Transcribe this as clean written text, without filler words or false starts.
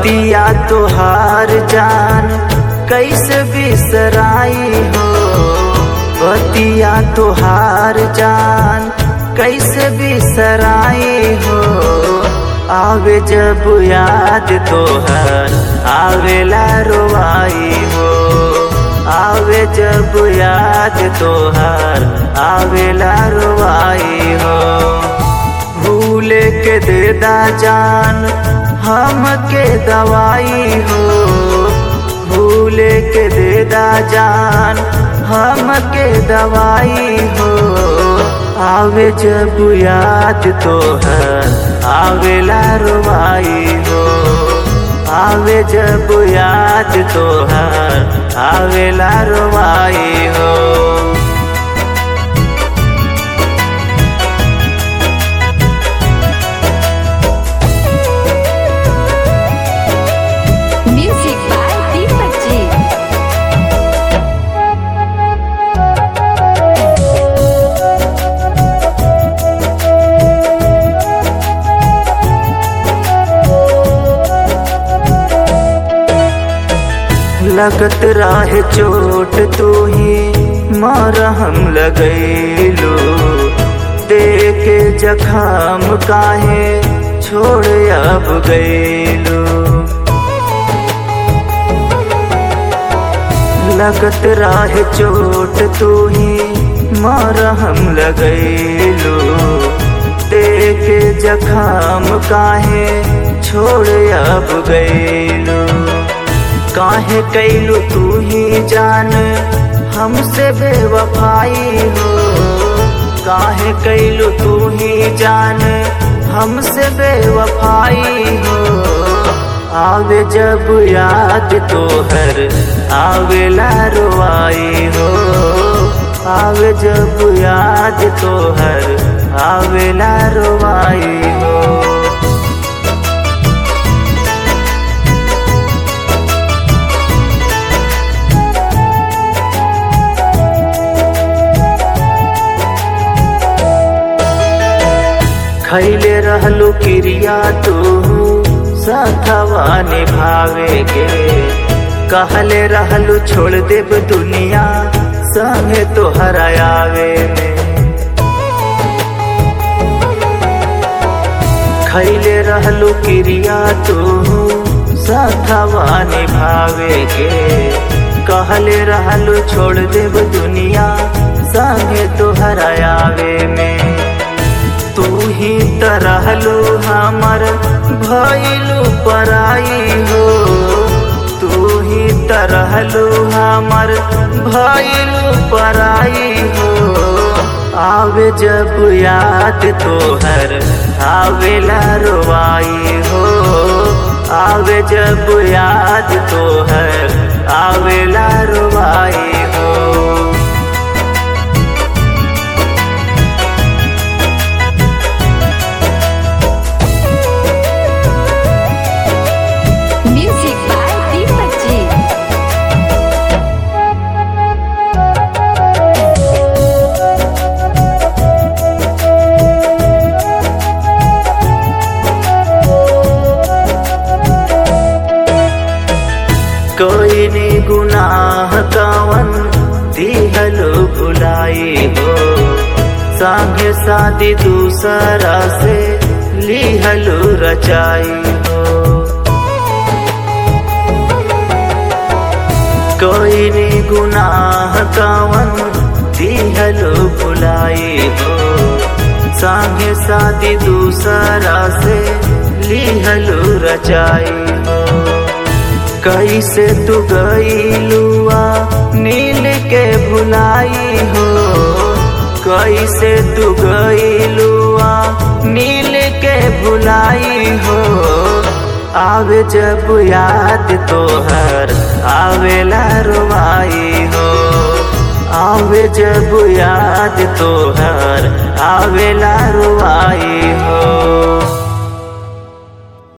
बतिया तोहार जान कैसे बिसराई हो, बतिया तोहार जान कैसे बिसराई हो। आवे जब याद तोहर आवेला रोवाई हो, आवे जब याद तोहर आवेला रोवाई हो। भूल के देदा जान हमके दवाई हो, भूल के देदा जान हमके दवाई हो। आवे जब याद तोहर आवेला रोवाई हो, आवे जब याद तोहर आवेला रोवाई हो। लगत राहे चोट तू ही मरहम लगैलू, देके जखम काहे छोड़ अब गैलू। लगत राहे चोट तू ही मरहम लगैलू, देके जखम काहे छोड़ अब गैलू। काहे कैलू तू ही जान हमसे बेवफाई हो, काहे कैलू तू ही जान हमसे बेवफाई हो। आवे जब याद तोहर आवेला रोवाई हो, आवे जब याद तोहर आवेला रोवाई हो। खैले रहलू क्रिया तू साथवा निभावे के, कहले रहलू छोड़ देब दुनिया संगे तोहर आवे में। खैले रहलू क्रिया तू साथवा निभावे के, कहले रहलू छोड़ देब दुनिया संगे तोहर आवे में। तू ही तरहलू हमर भइलू पराई हो, तू ही तरहलू हमर भइलू पराई हो। आवे जब याद तोहर आवेला रोवाई हो, आवे जब याद तोहर आवेला रोवाई हो। कोई नी गुनाह कवन दिहलो भुलाई हो, संगे शादी दूसरा से लिहलो रचाई हो। कोई नी गुनाह कवन दिहलो भुलाई हो, संगे शादी दूसरा से लिहलो रचाई हो। कैसे तू गईलुआ नील के भुलाई हो, कैसे तू गईलुआ नील के भुलाई हो। आवे जब याद तोहर आवेला रोवाई हो, आवे जब याद तोहर आवेला रोवाई